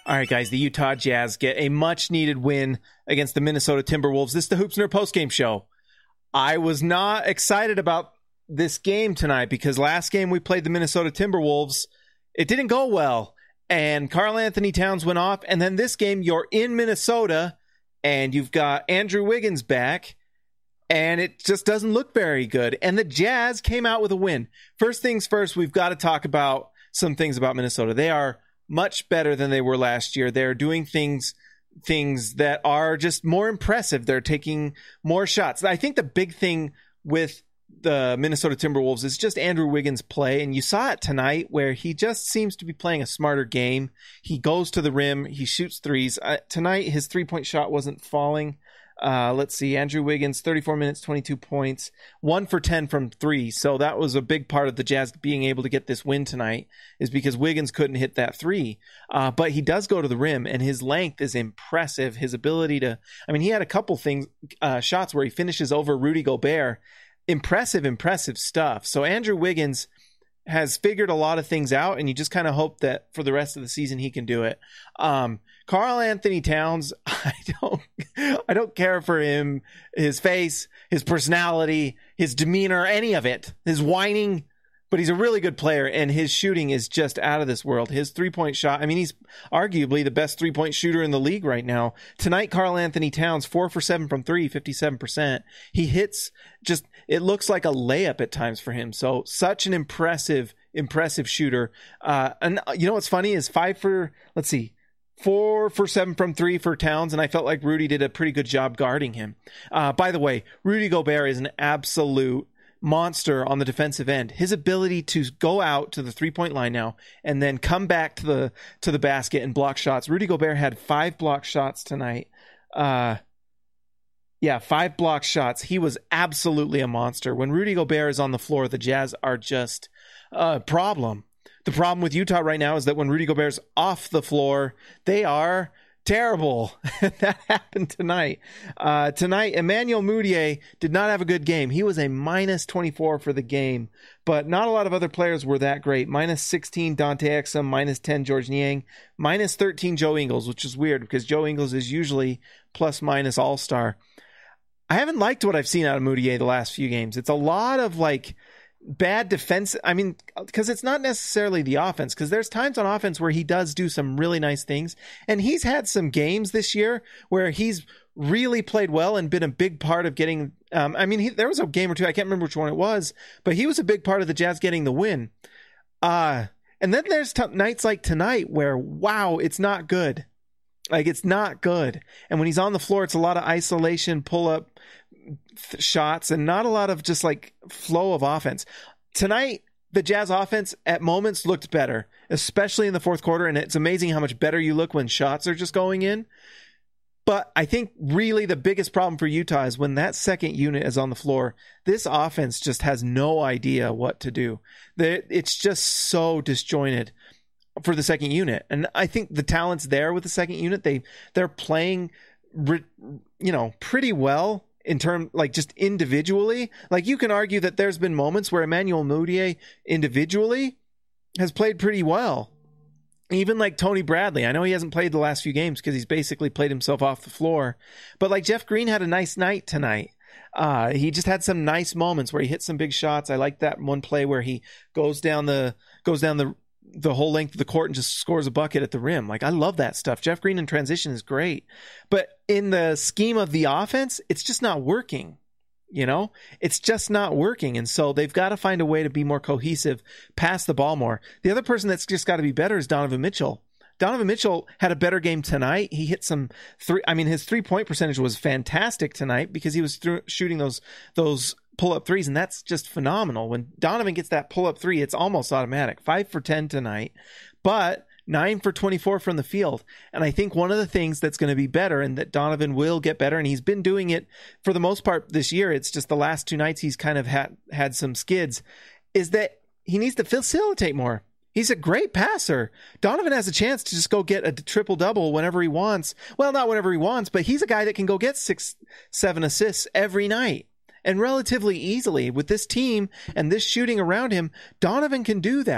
All right, guys, the Utah Jazz get a much-needed win against the Minnesota Timberwolves. This is the Hoops Nerd postgame show. I was not excited about this game tonight because last game we played the Minnesota Timberwolves, it didn't go well, and Karl-Anthony Towns went off, and then this game you're in Minnesota, and you've got Andrew Wiggins back, and it just doesn't look very good, and the Jazz came out with a win. First things first, we've got to talk about some things about Minnesota. They are much better than they were last year. They're doing things that are just more impressive. They're taking more shots. I think the big thing with the Minnesota Timberwolves is just Andrew Wiggins' play, and you saw it tonight where he just seems to be playing a smarter game. He goes to the rim, he shoots threes. Tonight, his three-point shot wasn't falling. Let's see, Andrew Wiggins, 34 minutes, 22 points, 1 for 10 from 3. So that was a big part of the Jazz being able to get this win tonight, is because Wiggins couldn't hit that 3. But he does go to the rim, and his length is impressive. His ability to, he had a couple shots where he finishes over Rudy Gobert. Impressive stuff. So Andrew Wiggins has figured a lot of things out, and you just kind of hope that for the rest of the season he can do it. Karl-Anthony Towns, I don't care for him, his face, his personality, his demeanor, any of it, his whining, but he's a really good player, and his shooting is just out of this world. His three-point shot, he's arguably the best three-point shooter in the league right now. Tonight, Karl-Anthony Towns, 4 for 7 from 3, 57%. He hits it looks like a layup at times for him. So such an impressive shooter. And you know what's funny is 4 for 7 from 3 for Towns, and I felt like Rudy did a pretty good job guarding him. By the way, Rudy Gobert is an absolute monster on the defensive end. His ability to go out to the three-point line now and then come back to the basket and block shots. Rudy Gobert had 5 block shots tonight. 5 block shots. He was absolutely a monster. When Rudy Gobert is on the floor, the Jazz are just a problem. The problem with Utah right now is that when Rudy Gobert's off the floor, they are terrible. That happened tonight. Tonight, Emmanuel Mudiay did not have a good game. He was a minus 24 for the game, but not a lot of other players were that great. Minus 16, Dante Exum. Minus 10, George Niang. Minus 13, Joe Ingles, which is weird because Joe Ingles is usually plus minus all-star. I haven't liked what I've seen out of Mudiay the last few games. It's a lot of bad defense. Because it's not necessarily the offense, because there's times on offense where he does do some really nice things. And he's had some games this year where he's really played well and been a big part of getting, there was a game or two, I can't remember which one it was, but he was a big part of the Jazz getting the win. And then there's nights like tonight where, wow, it's not good. It's not good. And when he's on the floor, it's a lot of isolation, pull-up shots, and not a lot of just flow of offense. Tonight, the Jazz offense at moments looked better, especially in the fourth quarter, and it's amazing how much better you look when shots are just going in. But I think really the biggest problem for Utah is when that second unit is on the floor, this offense just has no idea what to do. It's just so disjointed for the second unit. And I think the talent's there with the second unit. They're playing, pretty well in terms, just individually. You can argue that there's been moments where Emmanuel Mudiay individually has played pretty well. Even Tony Bradley. I know he hasn't played the last few games because he's basically played himself off the floor. But Jeff Green had a nice night tonight. He just had some nice moments where he hit some big shots. I like that one play where he goes down the whole length of the court and just scores a bucket at the rim. I love that stuff. Jeff Green in transition is great. But in the scheme of the offense, it's just not working. It's just not working. And so they've got to find a way to be more cohesive, pass the ball more. The other person that's just got to be better is Donovan Mitchell. Donovan Mitchell had a better game tonight. He hit some his 3-point percentage was fantastic tonight because he was shooting those pull-up threes, and that's just phenomenal. When Donovan gets that pull-up 3, it's almost automatic. 5 for 10 tonight, but 9 for 24 from the field. And I think one of the things that's going to be better, and that Donovan will get better, and he's been doing it for the most part this year, it's just the last 2 nights he's kind of had some skids, is that he needs to facilitate more. He's a great passer. Donovan has a chance to just go get a triple-double whenever he wants. Well, not whenever he wants, but he's a guy that can go get 6-7 assists every night. And relatively easily with this team and this shooting around him, Donovan can do that.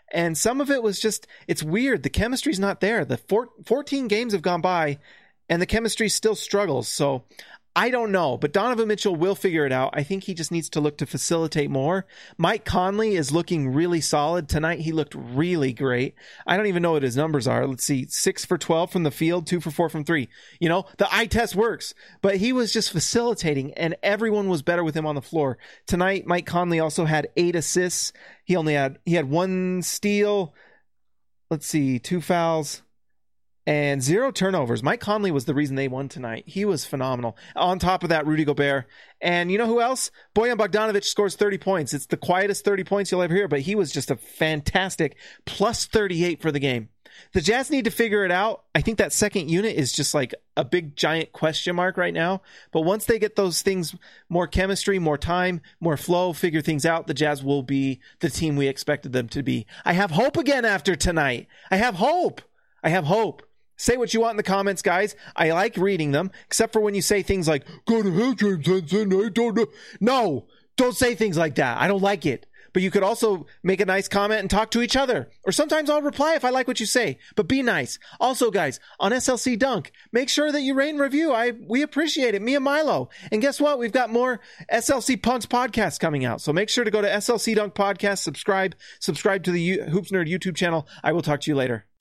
And some of it was just, it's weird. The chemistry's not there. The 14 games have gone by and the chemistry still struggles. So I don't know, but Donovan Mitchell will figure it out. I think he just needs to look to facilitate more. Mike Conley is looking really solid. Tonight, he looked really great. I don't even know what his numbers are. Let's see, 6 for 12 from the field, 2 for 4 from 3. You know, the eye test works, but he was just facilitating and everyone was better with him on the floor. Tonight, Mike Conley also had 8 assists. He had 1 steal. Let's see, 2 fouls. And 0 turnovers. Mike Conley was the reason they won tonight. He was phenomenal. On top of that, Rudy Gobert. And you know who else? Bojan Bogdanovic scores 30 points. It's the quietest 30 points you'll ever hear, but he was just a fantastic plus 38 for the game. The Jazz need to figure it out. I think that second unit is just like a big giant question mark right now. But once they get those things, more chemistry, more time, more flow, figure things out, the Jazz will be the team we expected them to be. I have hope again after tonight. I have hope. Say what you want in the comments, guys. I like reading them, except for when you say things like, go to hell, James Henson, I don't know. No, don't say things like that. I don't like it. But you could also make a nice comment and talk to each other. Or sometimes I'll reply if I like what you say. But be nice. Also, guys, on SLC Dunk, make sure that you rate and review. We appreciate it. Me and Milo. And guess what? We've got more SLC Punks podcasts coming out. So make sure to go to SLC Dunk Podcast, subscribe to the Hoops Nerd YouTube channel. I will talk to you later.